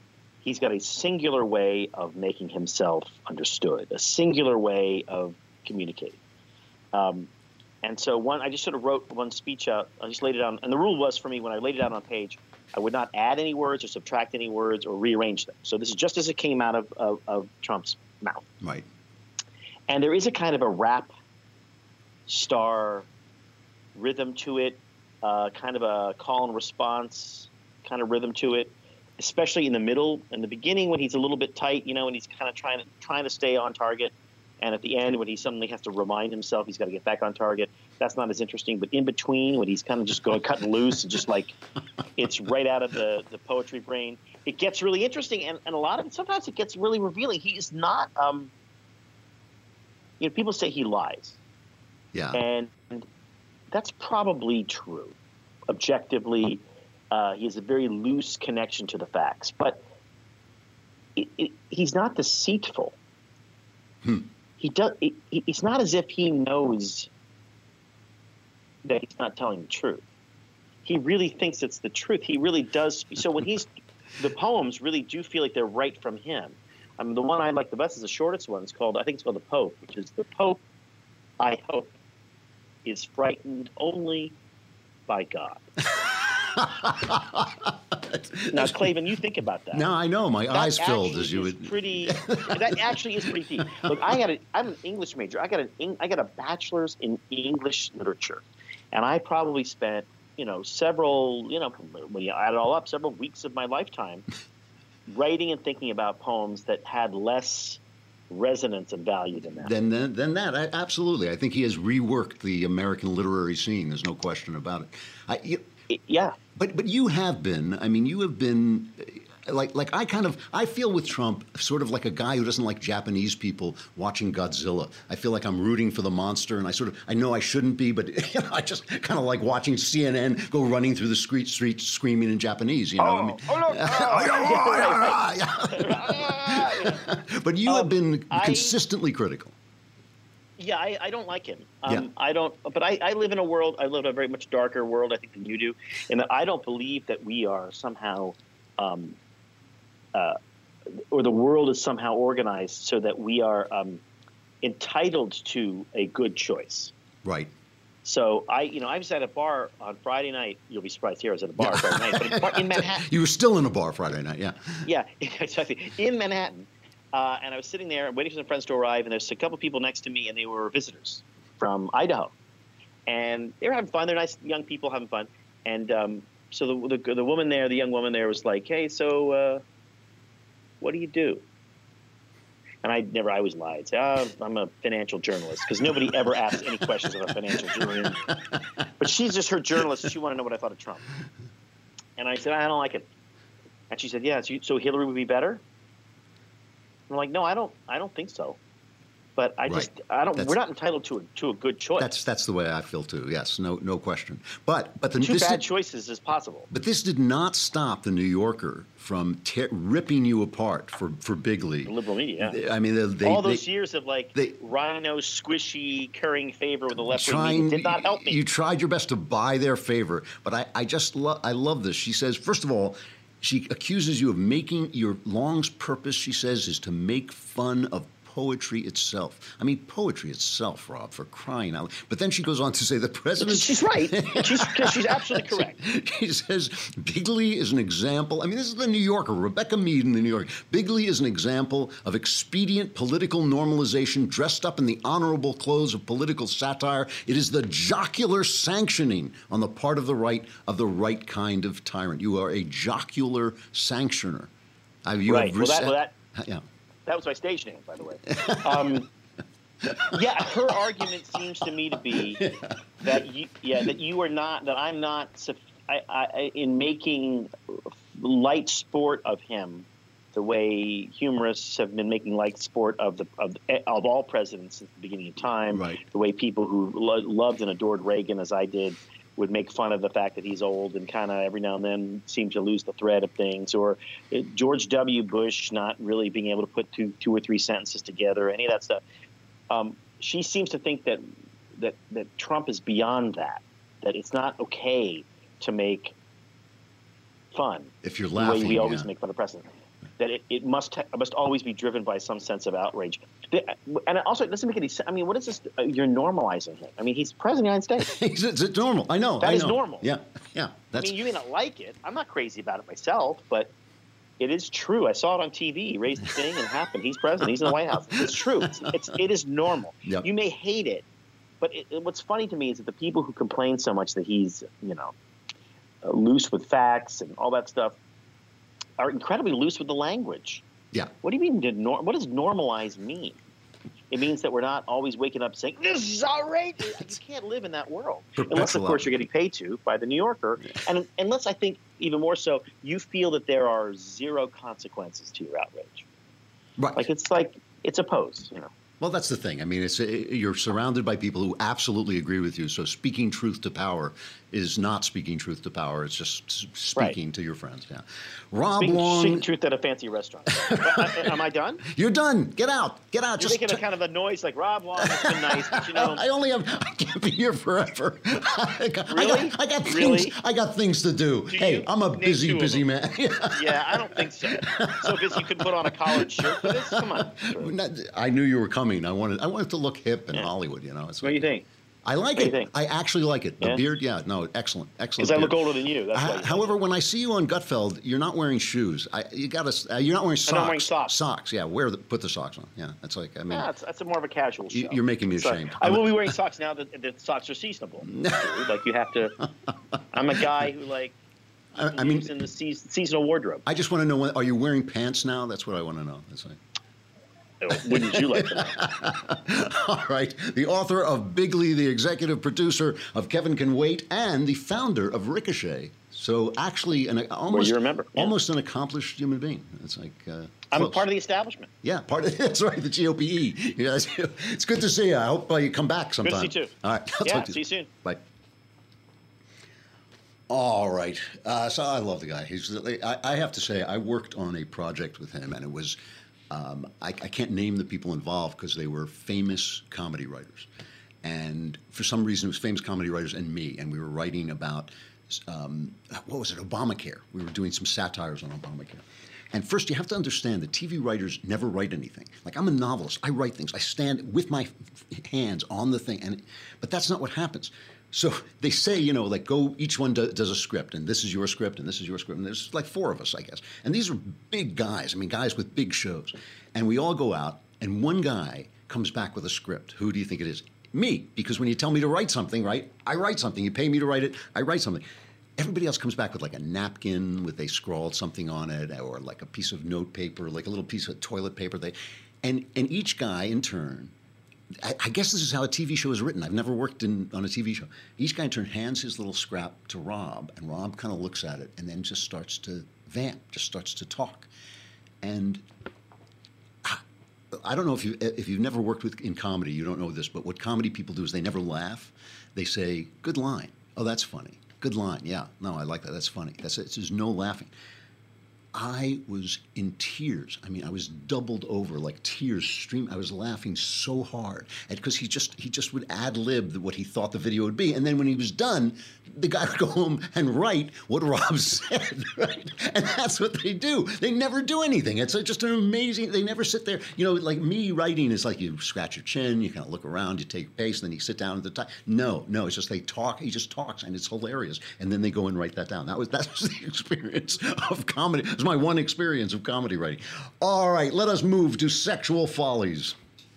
[SPEAKER 6] he's got a singular way of making himself understood, a singular way of communicating. Um, and so one, I just sort of wrote one speech out. I just laid it out. And the rule was for me, when I laid it out on a page, I would not add any words or subtract any words or rearrange them. So this is just as it came out of, of, of Trump's mouth.
[SPEAKER 1] Right.
[SPEAKER 6] And there is a kind of a rap star rhythm to it, uh, kind of a call and response kind of rhythm to it, especially in the middle. In the beginning, when he's a little bit tight, you know, and he's kind of trying to trying to stay on target. And at the end, when he suddenly has to remind himself he's got to get back on target, that's not as interesting. But in between, when he's kind of just going cutting loose and just like it's right out of the, the poetry brain, it gets really interesting. And, and a lot of it, sometimes it gets really revealing. He is not, um, you know, people say he lies.
[SPEAKER 1] Yeah.
[SPEAKER 6] And that's probably true. Objectively, uh, he has a very loose connection to the facts. But it, it, he's not deceitful.
[SPEAKER 1] Hmm.
[SPEAKER 6] He does. It, it's not as if he knows that he's not telling the truth. He really thinks it's the truth. He really does. So when he's, the poems really do feel like they're right from him. I mean, the one I like the best is the shortest one. It's called, I think it's called The Pope, which is the Pope, I hope, is frightened only by God. Now, Klavan, you think about that.
[SPEAKER 1] No, I know. My
[SPEAKER 6] That
[SPEAKER 1] eyes filled
[SPEAKER 6] actually
[SPEAKER 1] as you
[SPEAKER 6] is
[SPEAKER 1] would.
[SPEAKER 6] Pretty. That actually is pretty deep. Look, I got a. I'm an English major. I got an. Eng- I got a bachelor's in English literature, and I probably spent, you know, several, you know, when you add it all up, several weeks of my lifetime writing and thinking about poems that had less resonance and value than that.
[SPEAKER 1] Then, then, then that I, absolutely. I think he has reworked the American literary scene. There's no question about it. I, you,
[SPEAKER 6] It- yeah.
[SPEAKER 1] But but you have been. I mean, you have been. Like like I kind of I feel with Trump sort of like a guy who doesn't like Japanese people watching Godzilla. I feel like I'm rooting for the monster, and I sort of I know I shouldn't be, but you know, I just kind of like watching C N N go running through the street streets screaming in Japanese. You know,
[SPEAKER 6] Oh,
[SPEAKER 1] I mean,
[SPEAKER 6] oh, look.
[SPEAKER 1] but you have
[SPEAKER 6] Um,
[SPEAKER 1] been
[SPEAKER 6] I-
[SPEAKER 1] consistently critical.
[SPEAKER 6] Yeah, I, I don't like him. Um,
[SPEAKER 1] Yeah.
[SPEAKER 6] I don't. But I, I live in a world. I live in a very much darker world, I think, than you do, and that I don't believe that we are somehow, um, uh, or the world is somehow organized so that we are um, entitled to a good choice.
[SPEAKER 1] Right.
[SPEAKER 6] So I, you know, I was at a bar on Friday night. You'll be surprised here. I was at a bar Friday night, but in, bar, in Manhattan.
[SPEAKER 1] You were still in a bar Friday night, yeah.
[SPEAKER 6] Yeah, exactly. In Manhattan. Uh, and I was sitting there waiting for some friends to arrive, and there's a couple people next to me, and they were visitors from Idaho. And they were having fun. They're nice young people having fun. And um, so the, the the woman there, the young woman there was like, hey, so uh, what do you do? And I never, I always lied. Say, oh, I'm a financial journalist, because nobody ever asks any questions of a financial journalist. But she's just her journalist, and she wanted to know what I thought of Trump. And I said, I don't like it. And she said, yeah, so, so Hillary would be better? I'm like, no, I don't. I don't think so. But I just,
[SPEAKER 1] Right.
[SPEAKER 6] I don't.
[SPEAKER 1] That's-
[SPEAKER 6] we're not entitled to a to a good choice.
[SPEAKER 1] That's that's the way I feel too. Yes, no no question. But but the,
[SPEAKER 6] Two
[SPEAKER 1] this
[SPEAKER 6] bad
[SPEAKER 1] did,
[SPEAKER 6] choices is possible.
[SPEAKER 1] but this did not stop the New Yorker from te- ripping you apart for for Bigley.
[SPEAKER 6] The liberal media. Yeah.
[SPEAKER 1] I mean, they, they,
[SPEAKER 6] All those
[SPEAKER 1] they,
[SPEAKER 6] years of like
[SPEAKER 1] they-
[SPEAKER 6] rhino squishy currying favor with the left wing
[SPEAKER 1] trying
[SPEAKER 6] did not help me.
[SPEAKER 1] You tried your best to buy their favor, but I I just love I love this. She says, first of all, she accuses you of making your Long's purpose. She says is to make fun of poetry itself. I mean, poetry itself, Rob, for crying out. But then she goes on to say the president.
[SPEAKER 6] She's right. She's she's absolutely correct.
[SPEAKER 1] She says Bigley is an example. I mean, this is the New Yorker, Rebecca Mead in the New Yorker. Bigley is an example of expedient political normalization dressed up in the honorable clothes of political satire. It is the jocular sanctioning on the part of the right of the right kind of tyrant. You are a jocular sanctioner. Uh, you
[SPEAKER 6] Right.
[SPEAKER 1] have
[SPEAKER 6] Well, that, well, that
[SPEAKER 1] yeah.
[SPEAKER 6] that was my stage name, by the way. Um, yeah, her argument seems to me to be that you, yeah, that you are not, that I'm not, suff- I, I, in making light sport of him, the way humorists have been making light sport of the of, of all presidents since the beginning of time.
[SPEAKER 1] Right.
[SPEAKER 6] The way people who lo- loved and adored Reagan, as I did, would make fun of the fact that he's old and kind of every now and then seem to lose the thread of things, or uh, George W. Bush not really being able to put two, two or three sentences together, any of that stuff. Um, she seems to think that, that that Trump is beyond that, that it's not okay to make fun
[SPEAKER 1] If you're
[SPEAKER 6] the
[SPEAKER 1] laughing,
[SPEAKER 6] way we always
[SPEAKER 1] yeah.
[SPEAKER 6] make fun of presidents. that it, it must ha- must always be driven by some sense of outrage. The, and also, it doesn't make any sense. I mean, what is this? Uh, you're normalizing him. I mean, he's president of the United States.
[SPEAKER 1] it's, it's normal. I know.
[SPEAKER 6] That
[SPEAKER 1] I
[SPEAKER 6] is
[SPEAKER 1] know.
[SPEAKER 6] normal.
[SPEAKER 1] Yeah, yeah. That's,
[SPEAKER 6] I mean, you may not like it. I'm not crazy about it myself, but it is true. I saw it on T V. He raised the thing and it happened. He's president. He's in the White House. It's true. It's, it's it is normal.
[SPEAKER 1] Yep.
[SPEAKER 6] You may hate it, but it, it, what's funny to me is that the people who complain so much that he's, you know, uh, loose with facts and all that stuff are incredibly loose with the language.
[SPEAKER 1] yeah.
[SPEAKER 6] What do you mean? Did nor- what does normalize mean? It means that we're not always waking up saying, this is outrageous. You can't live in that world. Unless, of course, you're getting paid to by the New Yorker. And unless, I think, even more so, you feel that there are zero consequences to your outrage.
[SPEAKER 1] Right.
[SPEAKER 6] Like, it's like, it's a pose, you know.
[SPEAKER 1] Well, that's the thing. I mean, it's you're surrounded by people who absolutely agree with you. So speaking truth to power is not speaking truth to power. It's just s- speaking
[SPEAKER 6] Right.
[SPEAKER 1] to your friends. Yeah. Rob
[SPEAKER 6] Speaking,
[SPEAKER 1] Long,
[SPEAKER 6] speaking truth at a fancy restaurant. uh, Am I done?
[SPEAKER 1] you're done. Get out. Get out.
[SPEAKER 6] You're
[SPEAKER 1] Just
[SPEAKER 6] making a
[SPEAKER 1] t-
[SPEAKER 6] kind of a noise like, Rob Long, it's been nice, but you know.
[SPEAKER 1] I only have. I can't be here forever. I got,
[SPEAKER 6] Really?
[SPEAKER 1] I got, I got things.
[SPEAKER 6] Really?
[SPEAKER 1] I got things to do.
[SPEAKER 6] Do
[SPEAKER 1] hey,
[SPEAKER 6] you?
[SPEAKER 1] I'm a
[SPEAKER 6] Name
[SPEAKER 1] busy,
[SPEAKER 6] two of
[SPEAKER 1] busy
[SPEAKER 6] them.
[SPEAKER 1] man.
[SPEAKER 6] Yeah, I don't think so. So because you could put on a collared shirt for this? Come on.
[SPEAKER 1] Not- I knew you were coming. I wanted. I wanted to look hip in
[SPEAKER 6] Yeah.
[SPEAKER 1] Hollywood. You know. It's
[SPEAKER 6] What do you think?
[SPEAKER 1] I like
[SPEAKER 6] What do you
[SPEAKER 1] it.
[SPEAKER 6] think?
[SPEAKER 1] I actually like it. The
[SPEAKER 6] Yeah?
[SPEAKER 1] beard, yeah, no, excellent, excellent.
[SPEAKER 6] Because I look
[SPEAKER 1] beard.
[SPEAKER 6] older than you. That's why.
[SPEAKER 1] Uh, however, when I see you on Gutfeld, you're not wearing shoes. I, you got to. Uh, you're not wearing socks.
[SPEAKER 6] I'm not wearing socks.
[SPEAKER 1] Socks, yeah. Wear the, put the socks on. Yeah, that's like. I mean,
[SPEAKER 6] Yeah, that's, that's a more of a casual show.
[SPEAKER 1] You- you're making me
[SPEAKER 6] So,
[SPEAKER 1] ashamed.
[SPEAKER 6] I
[SPEAKER 1] I'm
[SPEAKER 6] will
[SPEAKER 1] a-
[SPEAKER 6] be wearing socks now that the socks are seasonable. Like you have to. I'm a guy who like.
[SPEAKER 1] I, I mean,
[SPEAKER 6] lives in the seas- seasonal wardrobe.
[SPEAKER 1] I just want to know: when, are you wearing pants now? That's what I want to know. That's like.
[SPEAKER 6] Wouldn't you like to know?
[SPEAKER 1] All right. The author of Bigly, the executive producer of Kevin Can Wait, and the founder of Ricochet. So actually, an almost
[SPEAKER 6] you remember, yeah.
[SPEAKER 1] almost an accomplished human being. It's like. Uh,
[SPEAKER 6] I'm
[SPEAKER 1] close.
[SPEAKER 6] part of the establishment.
[SPEAKER 1] Yeah, part of that's right. The G O P E. Yeah, that's, it's good to see you. I hope uh, you come back sometime.
[SPEAKER 6] Good to see you too.
[SPEAKER 1] All right. I'll
[SPEAKER 6] Yeah,
[SPEAKER 1] talk to
[SPEAKER 6] see you soon.
[SPEAKER 1] Bye. All right. Uh, so I love the guy. He's. I, I have to say, I worked on a project with him, and it was. Um, I, I can't name the people involved because they were famous comedy writers, and for some reason, it was famous comedy writers and me, and we were writing about. Um, what was it? Obamacare. We were doing some satires on Obamacare. And first, you have to understand that T V writers never write anything. Like, I'm a novelist. I write things. I stand with my hands on the thing. And but that's not what happens. So they say, you know, like, go, each one do, does a script, and this is your script, and this is your script. And there's like four of us, I guess. And these are big guys. I mean, guys with big shows. And we all go out, and one guy comes back with a script. Who do you think it is? Me. Because when you tell me to write something, right, I write something. You pay me to write it, I write something. Everybody else comes back with like a napkin with they scrawled something on it, or like a piece of note paper, like a little piece of toilet paper. They, and and each guy in turn, I, I guess this is how a T V show is written. I've never worked in on a T V show. Each guy in turn hands his little scrap to Rob, and Rob kind of looks at it and then just starts to vamp, just starts to talk. And I don't know if you if you've never worked with in comedy, you don't know this, but what comedy people do is they never laugh. They say, "Good line. Oh, that's funny. Good line. Yeah. No, I like that. That's funny." That's it. There's no laughing. I was in tears. I mean, I was doubled over, like tears stream. I was laughing so hard because he just he just would ad lib what he thought the video would be, and then when he was done, the guy would go home and write what Rob said, right? And that's what they do. They never do anything. It's just an amazing. They never sit there. You know, like me writing is like you scratch your chin, you kind of look around, you take a pace, and then you sit down at the time. No, no, it's just they talk. He just talks, and it's hilarious. And then they go and write that down. That was that was the experience of comedy. It was my one experience of comedy writing. All right, let us move to sexual follies.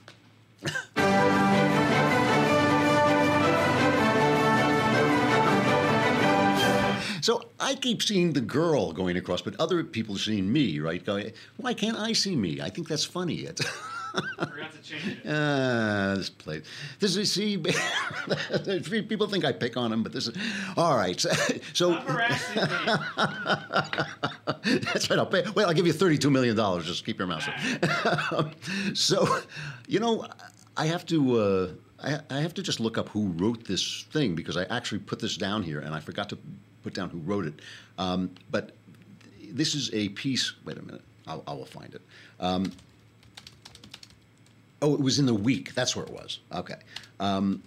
[SPEAKER 1] So I keep seeing the girl going across, but other people are seeing me, right? Going, why can't I see me? I think that's funny. It's
[SPEAKER 7] Forgot to change it.
[SPEAKER 1] Uh, this place. This is see. People think I pick on them, but this is all right. So
[SPEAKER 7] Stop harassing me.
[SPEAKER 1] that's right. I'll pay. Well, I'll give you thirty-two million dollars. Just keep your mouth shut. So, you know, I have to. Uh, I, I have to just look up who wrote this thing because I actually put this down here and I forgot to put down who wrote it. Um, but this is a piece. Wait a minute. I'll, I will find it. Um, Oh, it was in the Week. That's where it was. Okay. Um,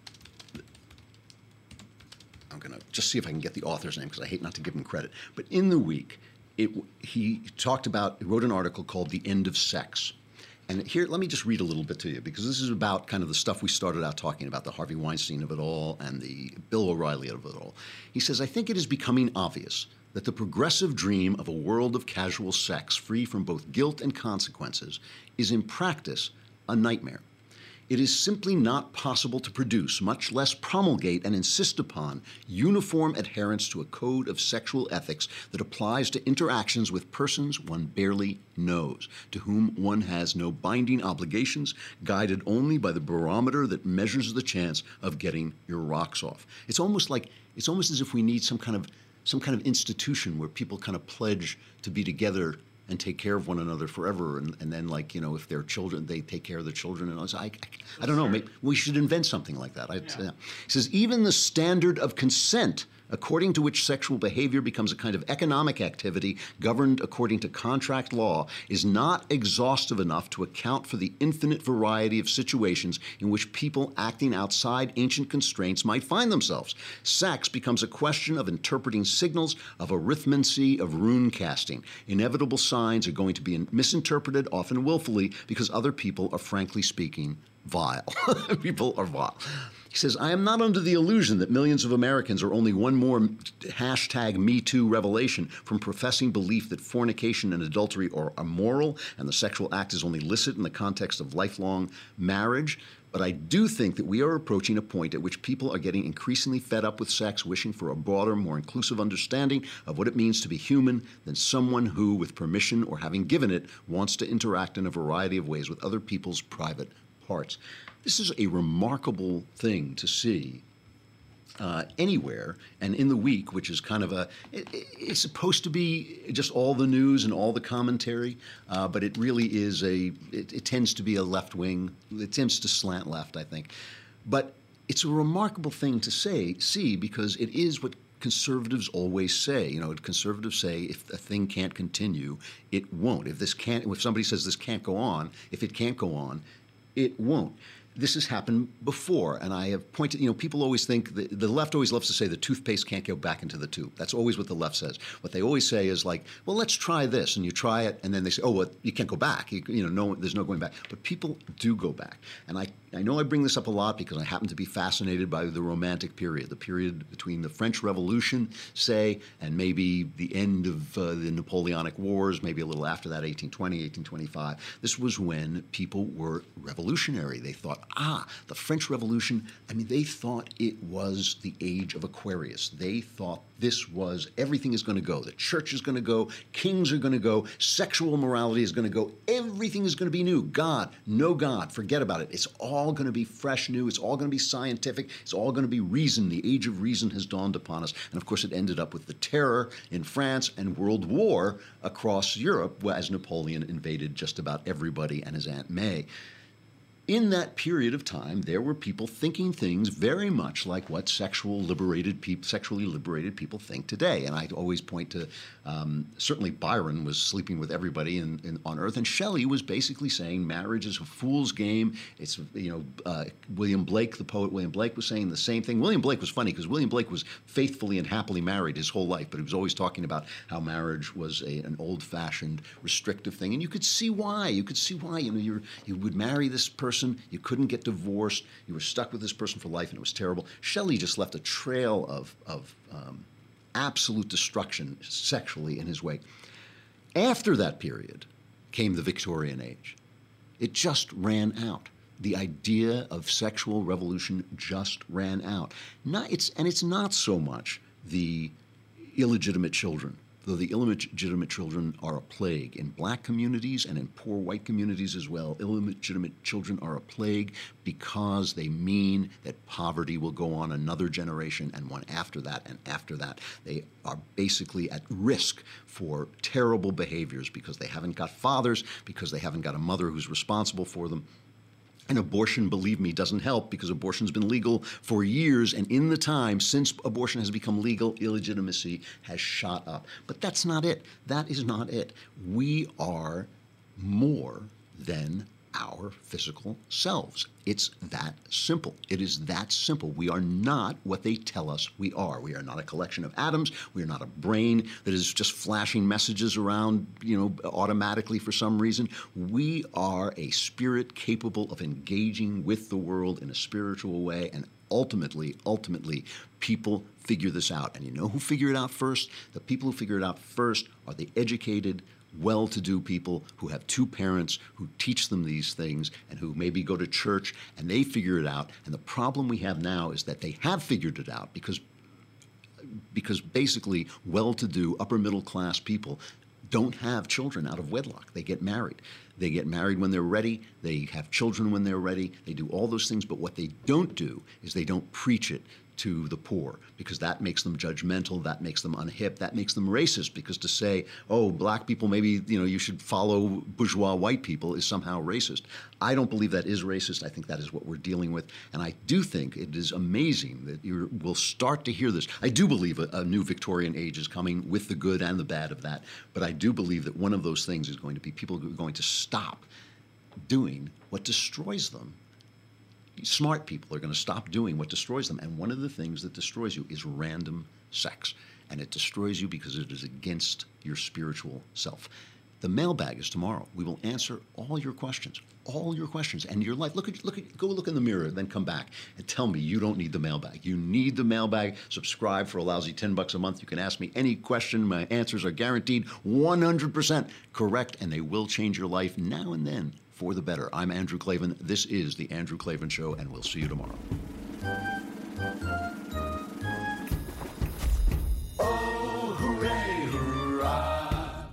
[SPEAKER 1] I'm going to just see if I can get the author's name because I hate not to give him credit. But in the Week, it, he talked about, he wrote an article called The End of Sex. And here, let me just read a little bit to you, because this is about kind of the stuff we started out talking about, the Harvey Weinstein of it all and the Bill O'Reilly of it all. He says, I think it is becoming obvious that the progressive dream of a world of casual sex, free from both guilt and consequences, is in practice a nightmare. It is simply not possible to produce, much less promulgate and insist upon, uniform adherence to a code of sexual ethics that applies to interactions with persons one barely knows, to whom one has no binding obligations, guided only by the barometer that measures the chance of getting your rocks off. It's almost like, it's almost as if we need some kind of, some kind of institution where people kind of pledge to be together and take care of one another forever, and, and then, like, you know, if they're children, they take care of their children. And I, was, I, I, I don't know, maybe we should invent something like that. I,
[SPEAKER 7] Yeah.
[SPEAKER 1] uh, he says, even the standard of consent, according to which sexual behavior becomes a kind of economic activity governed according to contract law, is not exhaustive enough to account for the infinite variety of situations in which people acting outside ancient constraints might find themselves. Sex becomes a question of interpreting signals, of arithmancy, of rune casting. Inevitable signs are going to be misinterpreted, often willfully, because other people are, frankly speaking, vile. People are vile. He says, I am not under the illusion that millions of Americans are only one more hashtag Me Too revelation from professing belief that fornication and adultery are immoral and the sexual act is only licit in the context of lifelong marriage. But I do think that we are approaching a point at which people are getting increasingly fed up with sex, wishing for a broader, more inclusive understanding of what it means to be human than someone who, with permission or having given it, wants to interact in a variety of ways with other people's private parts. This is a remarkable thing to see uh, anywhere, and in the week, which is kind of a, it, it's supposed to be just all the news and all the commentary, uh, but it really is a, it, it tends to be a left wing, it tends to slant left, I think. But it's a remarkable thing to say, see, because it is what conservatives always say. You know, conservatives say if a thing can't continue, it won't. If this can't, if somebody says this can't go on, if it can't go on, it won't. This has happened before, and I have pointed, you know, people always think, the, the left always loves to say the toothpaste can't go back into the tube. That's always what the left says. What they always say is like, well, let's try this, and you try it, and then they say, oh, well, you can't go back. You, you know, no, there's no going back. But people do go back. And I, I know I bring this up a lot because I happen to be fascinated by the Romantic period, the period between the French Revolution, say, and maybe the end of uh, the Napoleonic Wars, maybe a little after that, eighteen twenty, eighteen twenty-five. This was when people were revolutionary. They thought, ah, the French Revolution, I mean, they thought it was the age of Aquarius. They thought this was, everything is going to go. The church is going to go. Kings are going to go. Sexual morality is going to go. Everything is going to be new. God, no God, forget about it. It's all going to be fresh, new. It's all going to be scientific. It's all going to be reason. The age of reason has dawned upon us. And of course, it ended up with the terror in France and World War across Europe as Napoleon invaded just about everybody and his Aunt May. In that period of time, there were people thinking things very much like what sexual liberated peop- sexually liberated people think today. And I always point to, um, certainly Byron was sleeping with everybody in, in, on Earth, and Shelley was basically saying marriage is a fool's game. It's, you know, uh, William Blake, the poet William Blake, was saying the same thing. William Blake was funny because William Blake was faithfully and happily married his whole life, but he was always talking about how marriage was a, an old-fashioned, restrictive thing. And you could see why. You could see why. You know, you're, you would marry this person. You couldn't get divorced. You were stuck with this person for life, and it was terrible. Shelley just left a trail of, of um, absolute destruction sexually in his wake. After that period came the Victorian age. It just ran out. The idea of sexual revolution just ran out. Not, it's, and it's not so much the illegitimate children, though the illegitimate children are a plague in black communities and in poor white communities as well. Illegitimate children are a plague because they mean that poverty will go on another generation and one after that and after that. They are basically at risk for terrible behaviors because they haven't got fathers, because they haven't got a mother who's responsible for them. And abortion, believe me, doesn't help because abortion's been legal for years, and in the time since abortion has become legal, illegitimacy has shot up. But that's not it. That is not it. We are more than our physical selves. It's that simple. It is that simple. We are not what they tell us we are. We are not a collection of atoms. We are not a brain that is just flashing messages around, you know, automatically for some reason. We are a spirit capable of engaging with the world in a spiritual way, and ultimately, ultimately, people figure this out. And you know who figure it out first? The people who figure it out first are the educated, well-to-do people who have two parents who teach them these things and who maybe go to church, and they figure it out. And the problem we have now is that they have figured it out because, because basically well-to-do, upper-middle-class people don't have children out of wedlock. They get married. They get married when they're ready. They have children when they're ready. They do all those things, but what they don't do is they don't preach it to the poor, because that makes them judgmental, that makes them unhip, that makes them racist, because to say, oh, black people, maybe, you know, you should follow bourgeois white people is somehow racist. I don't believe that is racist. I think that is what we're dealing with. And I do think it is amazing that you will start to hear this. I do believe a, a new Victorian age is coming with the good and the bad of that. But I do believe that one of those things is going to be people who are going to stop doing what destroys them. Smart people are going to stop doing what destroys them. And one of the things that destroys you is random sex. And it destroys you because it is against your spiritual self. The mailbag is tomorrow. We will answer all your questions, all your questions. And your life, look at, look at, go look in the mirror, then come back and tell me you don't need the mailbag. You need the mailbag. Subscribe for a lousy ten bucks a month. You can ask me any question. My answers are guaranteed one hundred percent correct, and they will change your life now and then for the better. I'm Andrew Klavan. This is The Andrew Klavan Show, and we'll see you tomorrow.
[SPEAKER 2] Oh, hooray, hurrah.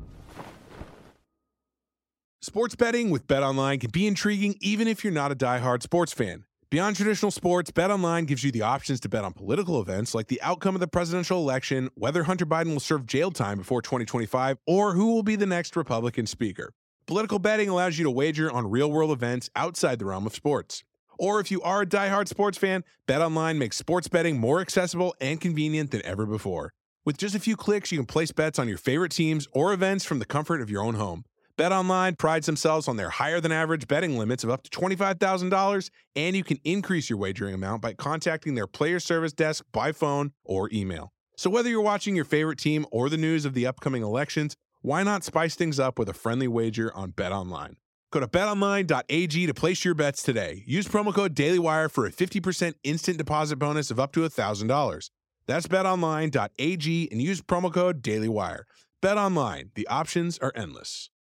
[SPEAKER 8] Sports betting with BetOnline can be intriguing even if you're not a diehard sports fan. Beyond traditional sports, BetOnline gives you the options to bet on political events like the outcome of the presidential election, whether Hunter Biden will serve jail time before twenty twenty-five, or who will be the next Republican speaker. Political betting allows you to wager on real-world events outside the realm of sports. Or if you are a diehard sports fan, BetOnline makes sports betting more accessible and convenient than ever before. With just a few clicks, you can place bets on your favorite teams or events from the comfort of your own home. BetOnline prides themselves on their higher-than-average betting limits of up to twenty-five thousand dollars, and you can increase your wagering amount by contacting their player service desk by phone or email. So whether you're watching your favorite team or the news of the upcoming elections, why not spice things up with a friendly wager on BetOnline? Go to bet online dot a g to place your bets today. Use promo code DailyWire for a fifty percent instant deposit bonus of up to one thousand dollars. That's bet online dot a g and use promo code DailyWire. BetOnline, the options are endless.